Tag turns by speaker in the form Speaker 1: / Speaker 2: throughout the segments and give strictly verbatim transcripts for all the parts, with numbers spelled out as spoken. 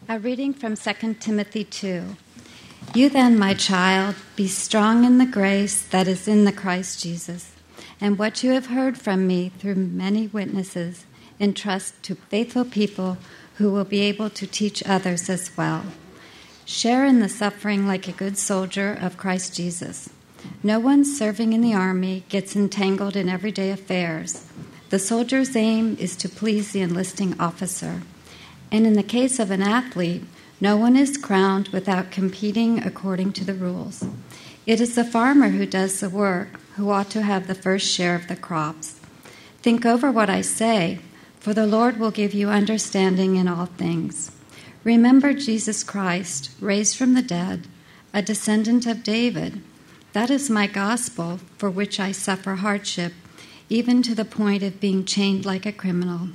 Speaker 1: A reading from Second Timothy two. You then, my child, be strong in the grace that is in the Christ Jesus, and what you have heard from me through many witnesses, entrust to faithful people who will be able to teach others as well. Share in the suffering like a good soldier of Christ Jesus. No one serving in the army gets entangled in everyday affairs. The soldier's aim is to please the enlisting officer. And in the case of an athlete, no one is crowned without competing according to the rules. It is the farmer who does the work who ought to have the first share of the crops. Think over what I say, for the Lord will give you understanding in all things. Remember Jesus Christ, raised from the dead, a descendant of David. That is my gospel, for which I suffer hardship, even to the point of being chained like a criminal.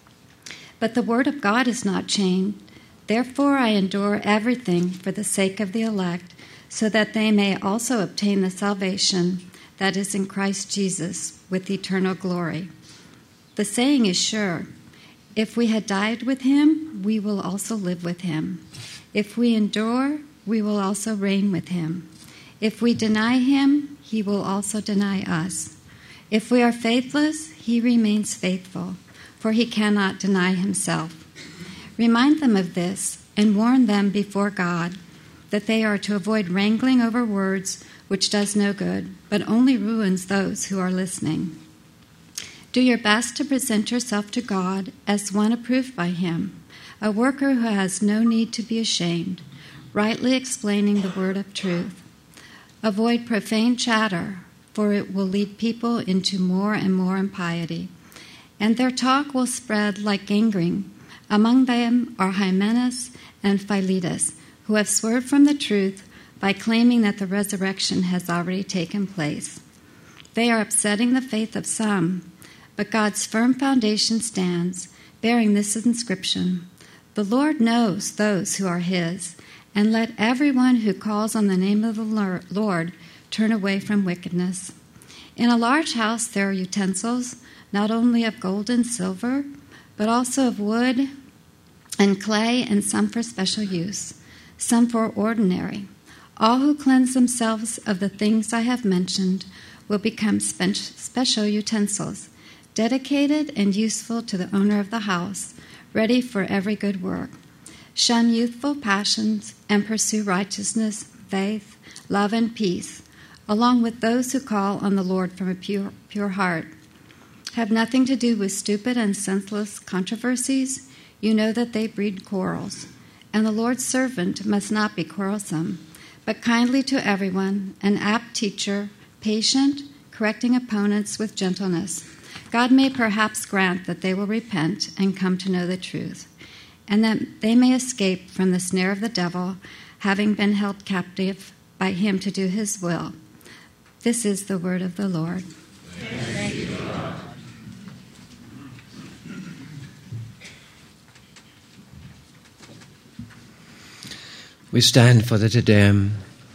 Speaker 1: But the word of God is not chained. Therefore I endure everything for the sake of the elect, so that they may also obtain the salvation that is in Christ Jesus with eternal glory. The saying is sure, if we had died with him, we will also live with him. If we endure, we will also reign with him. If we deny him, he will also deny us. If we are faithless, he remains faithful, for he cannot deny himself. Remind them of this and warn them before God that they are to avoid wrangling over words which does no good, but only ruins those who are listening. Do your best to present yourself to God as one approved by him, a worker who has no need to be ashamed, rightly explaining the word of truth. Avoid profane chatter, for it will lead people into more and more impiety, and their talk will spread like gangrene. Among them are Hymenaeus and Philetus, who have swerved from the truth by claiming that the resurrection has already taken place. They are upsetting the faith of some, but God's firm foundation stands, bearing this inscription: The Lord knows those who are his, and let everyone who calls on the name of the Lord turn away from wickedness. In a large house there are utensils, not only of gold and silver, but also of wood and clay, and some for special use, some for ordinary. All who cleanse themselves of the things I have mentioned will become spe- special utensils, dedicated and useful to the owner of the house, ready for every good work. Shun youthful passions and pursue righteousness, faith, love, and peace, along with those who call on the Lord from a pure, pure heart. Have nothing to do with stupid and senseless controversies. You know that they breed quarrels. And the Lord's servant must not be quarrelsome, but kindly to everyone, an apt teacher, patient, correcting opponents with gentleness. God may perhaps grant that they will repent and come to know the truth, and that they may escape from the snare of the devil, having been held captive by him to do his will. This is the word of the Lord. Thank you, God.
Speaker 2: We stand for the Te Deum.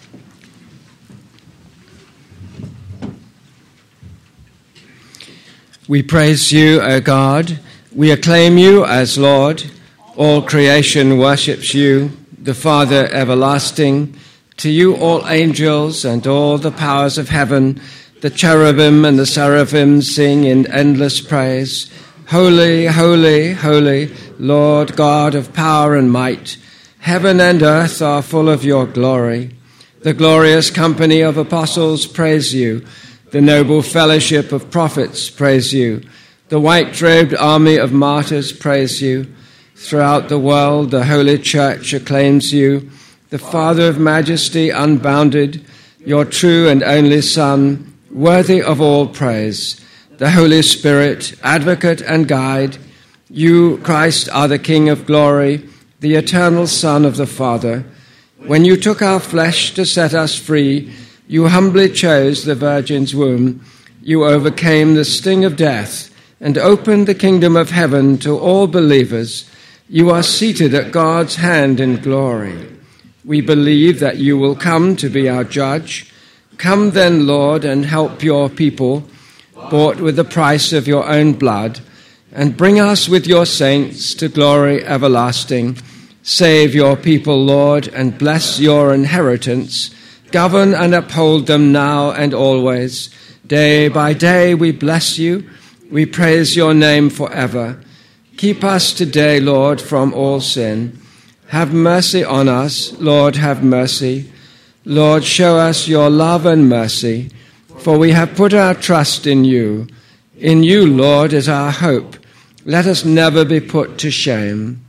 Speaker 2: We praise you, O God. We acclaim you as Lord. All creation worships you, the Father everlasting. To you all angels and all the powers of heaven, the cherubim and the seraphim sing in endless praise. Holy, holy, holy, Lord God of power and might. Heaven and earth are full of your glory. The glorious company of apostles praise you. The noble fellowship of prophets praise you. The white-robed army of martyrs praise you. Throughout the world the Holy Church acclaims you, the Father of majesty unbounded, your true and only Son, worthy of all praise. The Holy Spirit, advocate and guide. You, Christ, are the King of glory, the eternal Son of the Father. When you took our flesh to set us free, you humbly chose the Virgin's womb. You overcame the sting of death and opened the kingdom of heaven to all believers. You are seated at God's hand in glory. We believe that you will come to be our judge. Come then, Lord, and help your people, bought with the price of your own blood, and bring us with your saints to glory everlasting. Save your people, Lord, and bless your inheritance. Govern and uphold them now and always. Day by day we bless you. We praise your name forever. Keep us today, Lord, from all sin. Have mercy on us, Lord, have mercy. Lord, show us your love and mercy, for we have put our trust in you. In you, Lord, is our hope. Let us never be put to shame.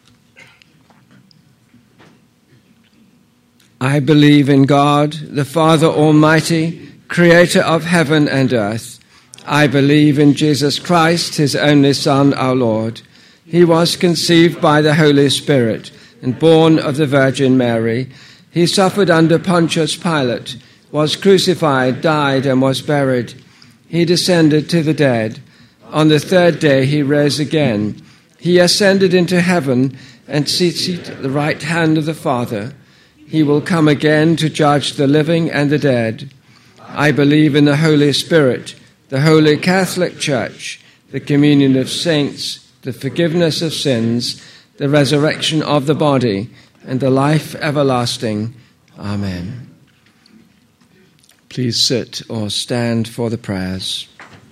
Speaker 2: I believe in God, the Father Almighty, creator of heaven and earth. I believe in Jesus Christ, his only Son, our Lord. He was conceived by the Holy Spirit and born of the Virgin Mary. He suffered under Pontius Pilate, was crucified, died, and was buried. He descended to the dead. On the third day he rose again. He ascended into heaven and sits at the right hand of the Father. He will come again to judge the living and the dead. I believe in the Holy Spirit, the Holy Catholic Church, the communion of saints, the forgiveness of sins, the resurrection of the body, and the life everlasting. Amen. Please sit or stand for the prayers.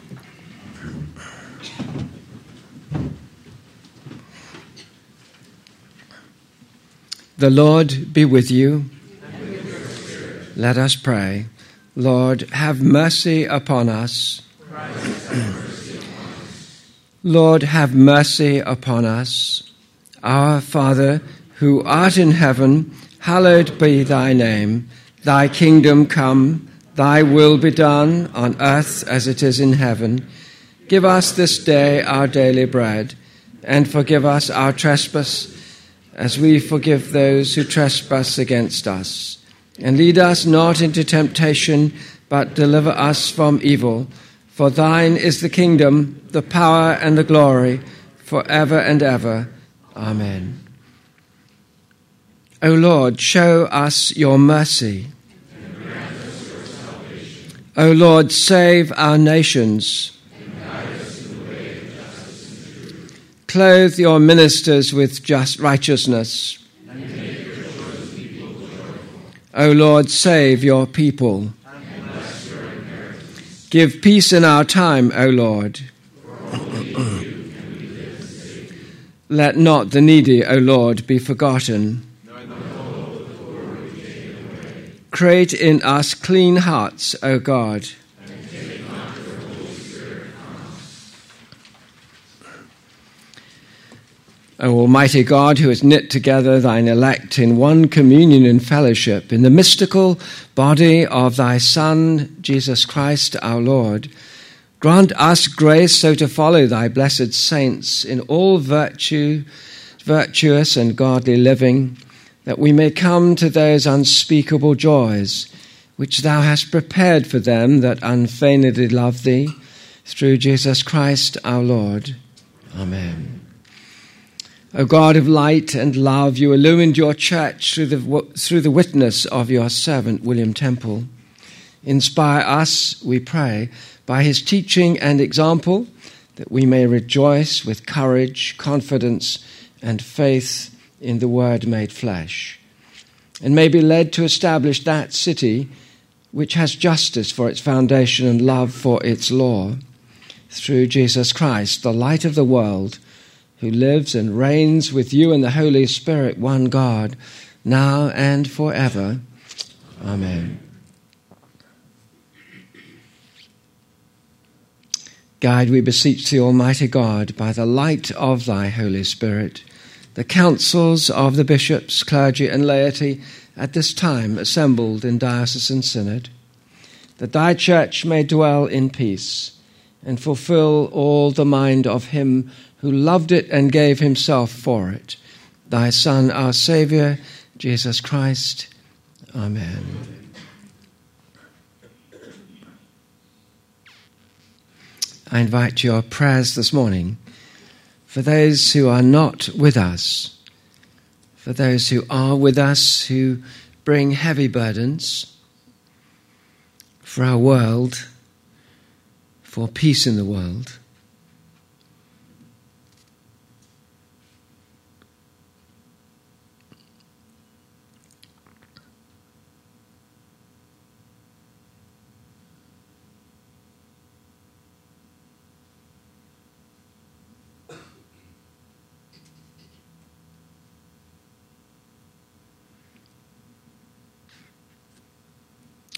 Speaker 2: The Lord be with you.
Speaker 3: And with your spirit.
Speaker 2: Let us pray. Lord, have mercy upon us.
Speaker 3: Christ, have mercy upon us.
Speaker 2: Lord, have mercy upon us. Our Father, who art in heaven, hallowed be thy name. Thy kingdom come, thy will be done on earth as it is in heaven. Give us this day our daily bread, and forgive us our trespass, as we forgive those who trespass against us. And lead us not into temptation, but deliver us from evil. For thine is the kingdom, the power, and the glory, forever and ever. Amen. O Lord, show us your mercy.
Speaker 3: And grant us your salvation.
Speaker 2: O Lord, save our nations.
Speaker 3: And guide us in the way of justice and truth.
Speaker 2: Clothe your ministers with just righteousness.
Speaker 3: And make your chosen people joyful.
Speaker 2: O Lord, save your people.
Speaker 3: And bless your inheritance.
Speaker 2: Give peace in our time, O Lord.
Speaker 3: For only in you can we live and safety.
Speaker 2: Let not the needy, O Lord, be forgotten.
Speaker 3: Nor the whole of the poor be taken away.
Speaker 2: Create in us clean hearts, O God.
Speaker 3: And take not your Holy Spirit from us.
Speaker 2: O Almighty God, who has knit together thine elect in one communion and fellowship, in the mystical body of thy Son, Jesus Christ our Lord, grant us grace so to follow thy blessed saints in all virtue, virtuous and godly living, that we may come to those unspeakable joys which thou hast prepared for them that unfeignedly love thee, through Jesus Christ our Lord. Amen. O God of light and love, you illumined your church through the, through the witness of your servant William Temple. Inspire us, we pray, by his teaching and example, that we may rejoice with courage, confidence, and faith in the Word made flesh, and may be led to establish that city which has justice for its foundation and love for its law, through Jesus Christ, the light of the world, who lives and reigns with you and the Holy Spirit, one God, now and forever. Amen. Guide, we beseech thee, Almighty God, by the light of thy Holy Spirit, the councils of the bishops, clergy, and laity at this time assembled in diocesan synod, that thy church may dwell in peace and fulfill all the mind of him who loved it and gave himself for it, thy Son, our Saviour, Jesus Christ. Amen. I invite your prayers this morning for those who are not with us, for those who are with us who bring heavy burdens, for our world, for peace in the world.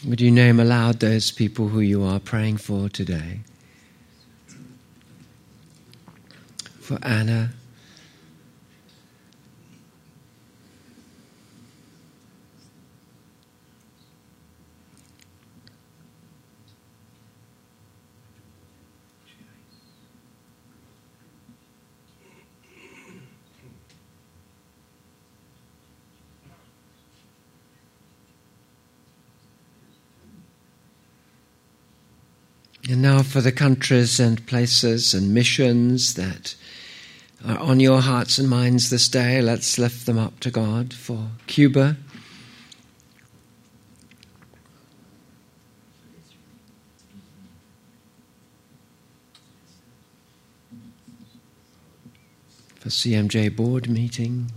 Speaker 2: Would you name aloud those people who you are praying for today? For Anna, and now for the countries and places and missions that are on your hearts and minds this day, let's lift them up to God. For Cuba, for C M J board meeting,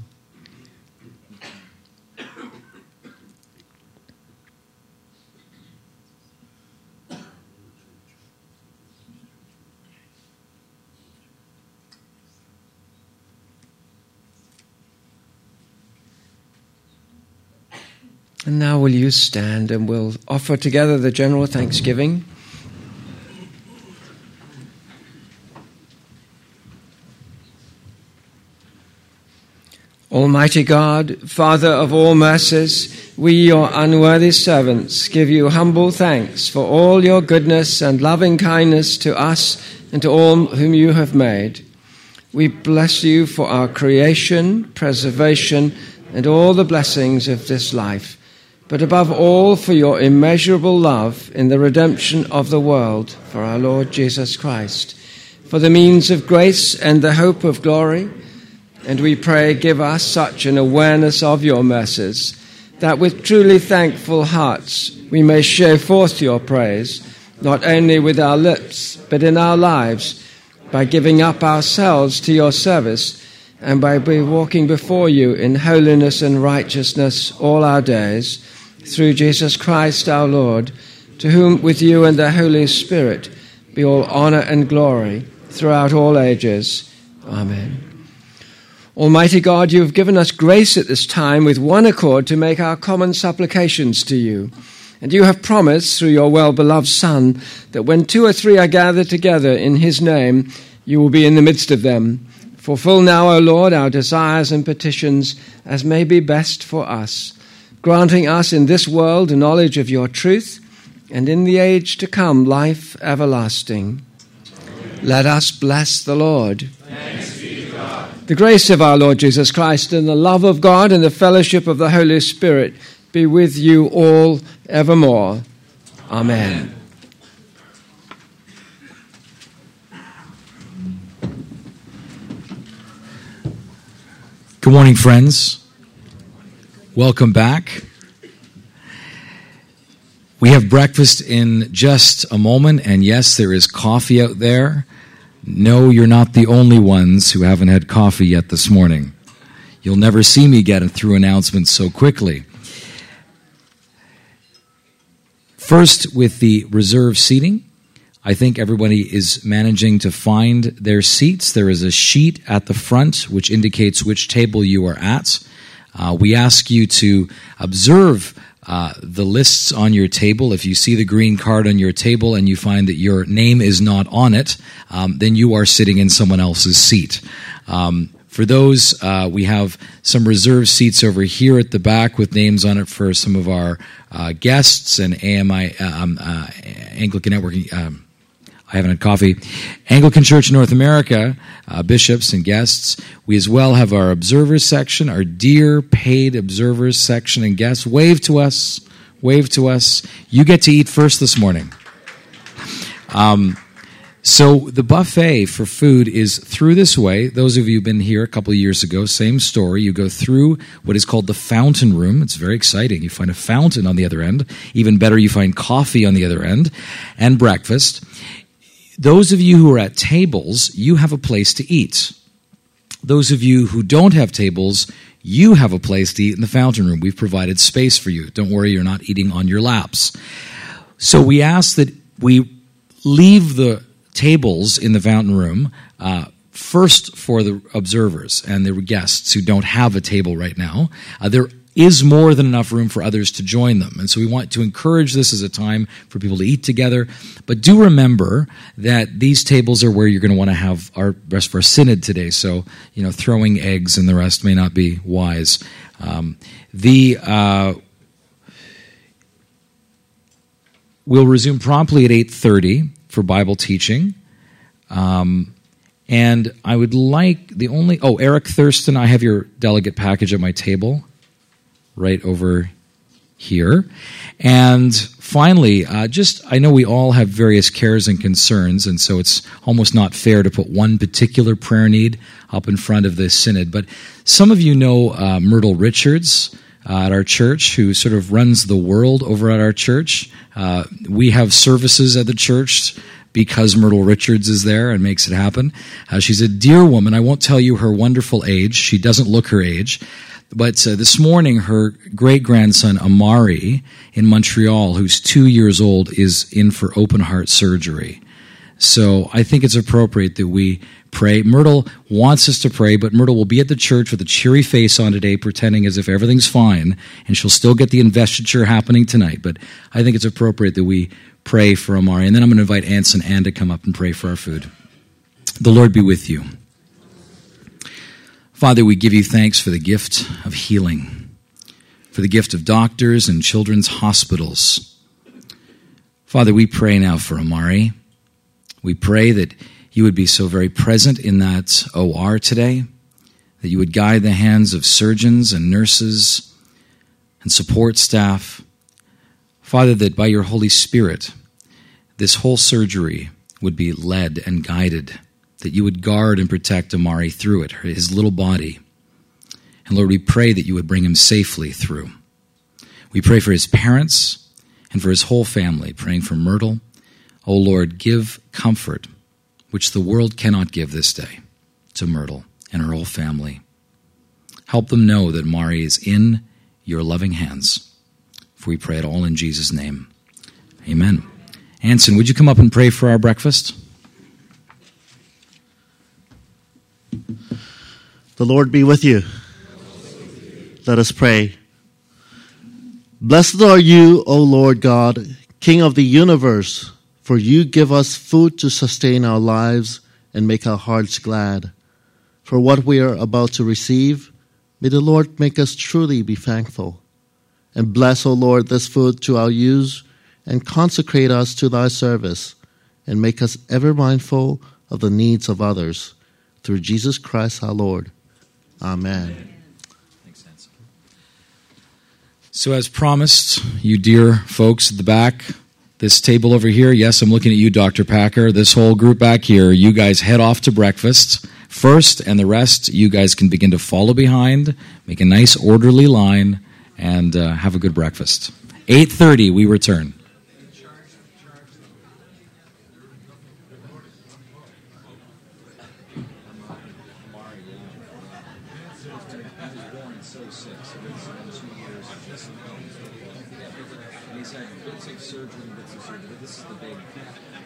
Speaker 2: and now will you stand and we'll offer together the general thanksgiving. Almighty God, Father of all mercies, we, your unworthy servants, give you humble thanks for all your goodness and loving kindness to us and to all whom you have made. We bless you for our creation, preservation, and all the blessings of this life, but above all for your immeasurable love in the redemption of the world for our Lord Jesus Christ, for the means of grace and the hope of glory. And we pray, give us such an awareness of your mercies that with truly thankful hearts we may show forth your praise, not only with our lips, but in our lives, by giving up ourselves to your service and by walking before you in holiness and righteousness all our days, through Jesus Christ our Lord, to whom with you and the Holy Spirit be all honor and glory throughout all ages. Amen. Almighty God, you have given us grace at this time with one accord to make our common supplications to you. And you have promised through your well-beloved Son that when two or three are gathered together in his name, you will be in the midst of them. Fulfill now, O Lord, our desires and petitions as may be best for us, granting us in this world a knowledge of your truth, and in the age to come life everlasting. Amen. Let us bless the Lord.
Speaker 3: Thanks be to God.
Speaker 2: The grace of our Lord Jesus Christ and the love of God and the fellowship of the Holy Spirit be with you all evermore. Amen.
Speaker 4: Good morning, friends. Welcome back. We have breakfast in just a moment, and yes, there is coffee out there. No, you're not the only ones who haven't had coffee yet this morning. You'll never see me get through announcements so quickly. First, with the reserved seating, I think everybody is managing to find their seats. There is a sheet at the front which indicates which table you are at. Uh, we ask you to observe uh, the lists on your table. If you see the green card on your table and you find that your name is not on it, um, then you are sitting in someone else's seat. Um, for those, uh, we have some reserved seats over here at the back with names on it for some of our uh, guests and A M I, um, uh, Anglican Networking. Um, I haven't had coffee. Anglican Church North America, uh, bishops and guests. We as well have our observers section, our dear paid observers section and guests. Wave to us. Wave to us. You get to eat first this morning. Um, so the buffet for food is through this way. Those of you who've been here a couple of years ago, same story. You go through what is called the fountain room. It's very exciting. You find a fountain on the other end. Even better, you find coffee on the other end and breakfast. Those of you who are at tables, you have a place to eat. Those of you who don't have tables, you have a place to eat in the fountain room. We've provided space for you. Don't worry, you're not eating on your laps. So we ask that we leave the tables in the fountain room uh, first for the observers and the guests who don't have a table right now. Uh, they're is more than enough room for others to join them. And so we want to encourage this as a time for people to eat together. But do remember that these tables are where you're going to want to have our rest of our synod today. So, you know, throwing eggs and the rest may not be wise. Um, the uh, we'll resume promptly at eight thirty for Bible teaching. Um, and I would like the only... Oh, Eric Thurston, I have your delegate package at my table. Right over here. And finally, uh, just, I know we all have various cares and concerns, and so it's almost not fair to put one particular prayer need up in front of this synod, but some of you know uh, Myrtle Richards uh, at our church, who sort of runs the world over at our church. Uh, we have services at the church because Myrtle Richards is there and makes it happen. Uh, she's a dear woman. I won't tell you her wonderful age. She doesn't look her age. But uh, this morning, her great-grandson, Amari, in Montreal, who's two years old, is in for open-heart surgery. So I think it's appropriate that we pray. Myrtle wants us to pray, but Myrtle will be at the church with a cheery face on today, pretending as if everything's fine, and she'll still get the investiture happening tonight. But I think it's appropriate that we pray for Amari. And then I'm going to invite Anson and Ann to come up and pray for our food. The Lord be with you. Father, we give you thanks for the gift of healing, for the gift of doctors and children's hospitals. Father, we pray now for Amari. We pray that you would be so very present in that O R today, that you would guide the hands of surgeons and nurses and support staff. Father, that by your Holy Spirit, this whole surgery would be led and guided, that you would guard and protect Amari through it, his little body. And Lord, we pray that you would bring him safely through. We pray for his parents and for his whole family, praying for Myrtle. Oh Lord, give comfort, which the world cannot give this day, to Myrtle and her whole family. Help them know that Amari is in your loving hands. For we pray it all in Jesus' name. Amen. Anson, would you come up and pray for our breakfast?
Speaker 5: The Lord be with you. Let us pray. Blessed are you, O Lord God, King of the universe, for you give us food to sustain our lives and make our hearts glad. For what we are about to receive, may the Lord make us truly be thankful. And bless, O Lord, this food to our use, and consecrate us to thy service, and make us ever mindful of the needs of others. Through Jesus Christ our Lord. Amen.
Speaker 4: Thanks, Nancy. So as promised, you dear folks at the back, this table over here, yes, I'm looking at you, Doctor Packer, this whole group back here, you guys head off to breakfast first, and the rest, you guys can begin to follow behind, make a nice orderly line, and uh, have a good breakfast. eight thirty, we return. Surgery, bits of surgery, but this is the big